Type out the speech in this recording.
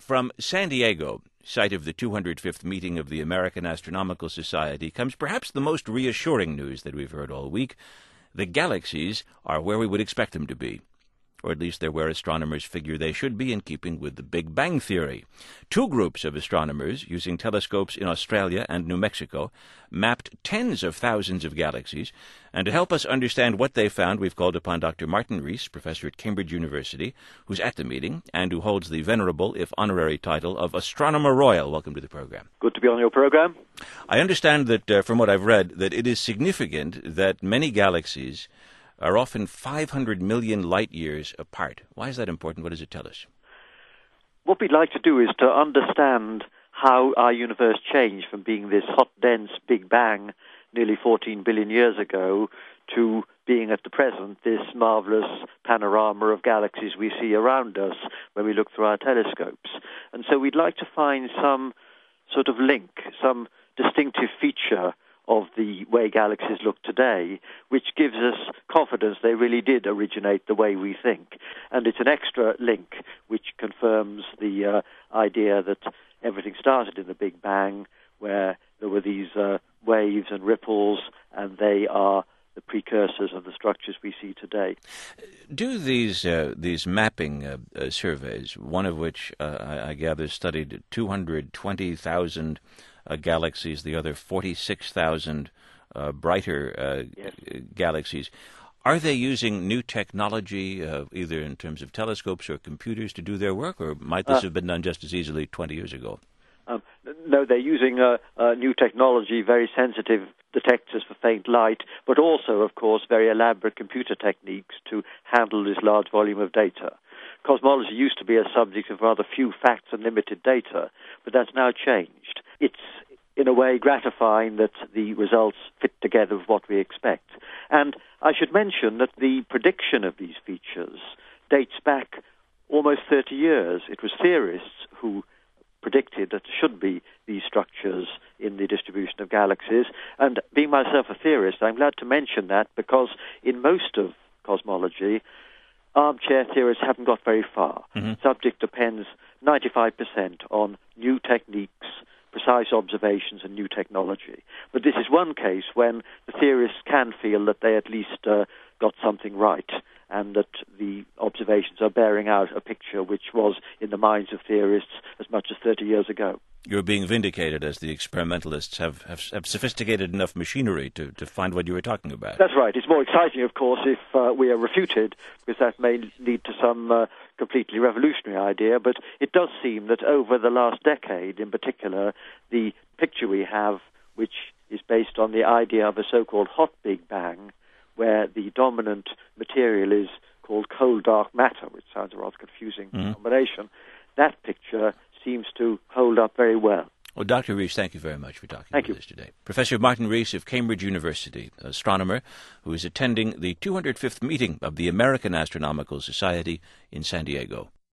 From San Diego, site of the 205th meeting of the American Astronomical Society, comes perhaps the most reassuring news that we've heard all week. The galaxies are where we would expect them to be, or at least they're where astronomers figure they should be in keeping with the Big Bang Theory. Two groups of astronomers, using telescopes in Australia and New Mexico, mapped tens of thousands of galaxies, and to help us understand what they found, we've called upon Dr. Martin Rees, professor at Cambridge University, who's at the meeting, and who holds the venerable, if honorary, title of Astronomer Royal. Welcome to the program. Good to be on your program. I understand that, from what I've read, that it is significant that many galaxies are often 500 million light-years apart. Why is that important? What does it tell us? What we'd like to do is to understand how our universe changed from being this hot, dense Big Bang nearly 14 billion years ago to being at the present this marvelous panorama of galaxies we see around us when we look through our telescopes. And so we'd like to find some sort of link, some distinctive feature of the way galaxies look today, which gives us confidence they really did originate the way we think. And it's an extra link which confirms the idea that everything started in the Big Bang, where there were these waves and ripples, and they are the precursors of the structures we see today. Do these mapping surveys, one of which I gather studied 220,000 galaxies, the other 46,000 brighter Yes. galaxies, are they using new technology, either in terms of telescopes or computers, to do their work, or might this have been done just as easily 20 years ago? No, they're using new technology, very sensitive detectors for faint light, but also, of course, very elaborate computer techniques to handle this large volume of data. Cosmology used to be a subject of rather few facts and limited data, but that's now changed. It's, in a way, gratifying that the results fit together with what we expect. And I should mention that the prediction of these features dates back almost 30 years. It was theorists who predicted that there should be these structures in the distribution of galaxies. And being myself a theorist, I'm glad to mention that, because in most of cosmology, armchair theorists haven't got very far. Subject depends 95% on new techniques, precise observations, and new technology. But this is one case when the theorists can feel that they at least got something right, and that the observations are bearing out a picture which was in the minds of theorists as much as 30 years ago. You're being vindicated, as the experimentalists have sophisticated enough machinery to find what you were talking about. That's right. It's more exciting, of course, if we are refuted, because that may lead to some completely revolutionary idea. But it does seem that over the last decade, in particular, the picture we have, which is based on the idea of a so-called hot Big Bang, where the dominant material is called cold dark matter, which sounds a rather confusing combination, that picture seems to hold up very well. Well, Dr. Rees, thank you very much for talking with us today. Professor Martin Rees of Cambridge University, astronomer who is attending the 205th meeting of the American Astronomical Society in San Diego.